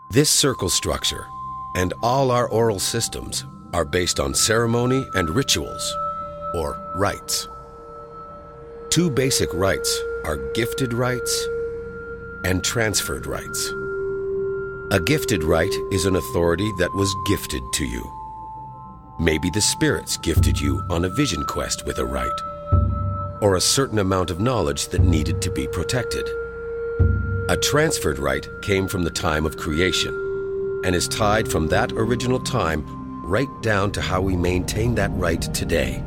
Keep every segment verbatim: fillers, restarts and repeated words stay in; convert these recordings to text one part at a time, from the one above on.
This circle structure and all our oral systems are based on ceremony and rituals, or rites. Two basic rites are gifted rites and transferred rites. A gifted rite is an authority that was gifted to you. Maybe the spirits gifted you on a vision quest with a rite, or a certain amount of knowledge that needed to be protected. A transferred rite came from the time of creation and is tied from that original time right down to how we maintain that rite today.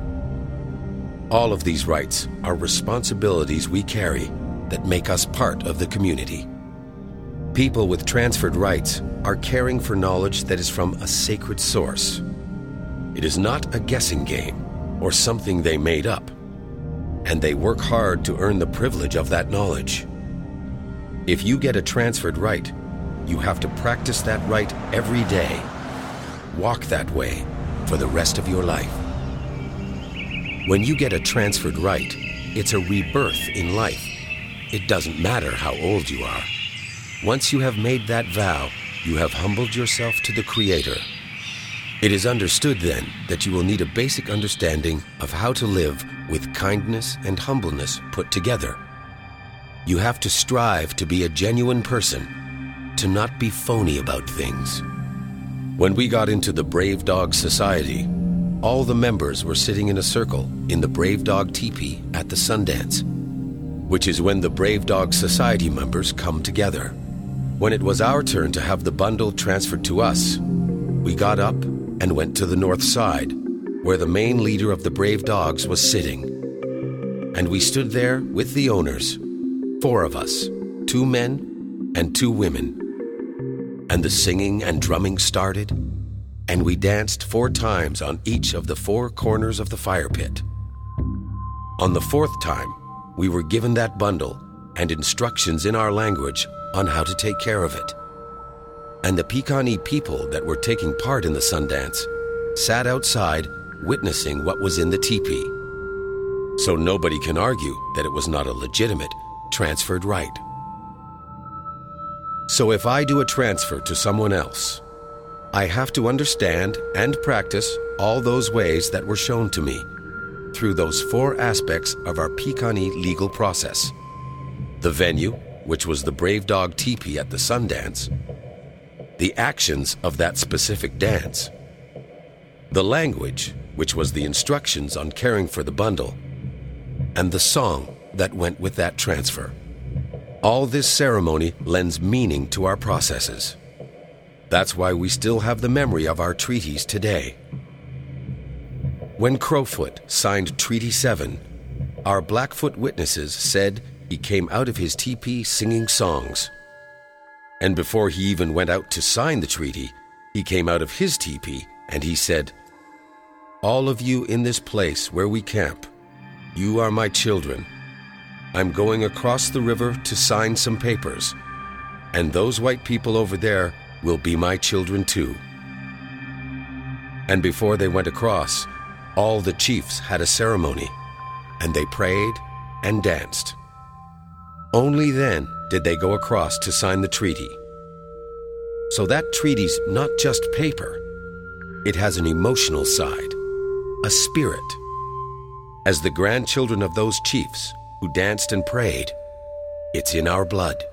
All of these rites are responsibilities we carry that make us part of the community. People with transferred rites are caring for knowledge that is from a sacred source. It is not a guessing game or something they made up, and they work hard to earn the privilege of that knowledge. If you get a transferred rite, you have to practice that rite every day. Walk that way for the rest of your life. When you get a transferred rite, it's a rebirth in life. It doesn't matter how old you are. Once you have made that vow, you have humbled yourself to the Creator. It is understood then that you will need a basic understanding of how to live with kindness and humbleness put together. You have to strive to be a genuine person, to not be phony about things. When we got into the Brave Dog Society, all the members were sitting in a circle in the Brave Dog Teepee at the Sundance, which is when the Brave Dog Society members come together. When it was our turn to have the bundle transferred to us, we got up and went to the north side, where the main leader of the Brave Dogs was sitting. And we stood there with the owners, four of us, two men and two women. And the singing and drumming started, and we danced four times on each of the four corners of the fire pit. On the fourth time, we were given that bundle and instructions in our language on how to take care of it. And the Piikani people that were taking part in the Sundance sat outside witnessing what was in the teepee. So nobody can argue that it was not a legitimate, transferred rite. So if I do a transfer to someone else, I have to understand and practice all those ways that were shown to me through those four aspects of our Piikani legal process. The venue, which was the Brave Dog Teepee at the Sundance, the actions of that specific dance, the language, which was the instructions on caring for the bundle, and the song that went with that transfer. All this ceremony lends meaning to our processes. That's why we still have the memory of our treaties today. When Crowfoot signed Treaty seven, our Blackfoot witnesses said he came out of his teepee singing songs. And before he even went out to sign the treaty, he came out of his teepee and he said, "All of you in this place where we camp, you are my children. I'm going across the river to sign some papers, and those white people over there will be my children too." And before they went across, all the chiefs had a ceremony, and they prayed and danced. Only then did they go across to sign the treaty. So that treaty's not just paper. It has an emotional side, a spirit. As the grandchildren of those chiefs who danced and prayed, it's in our blood.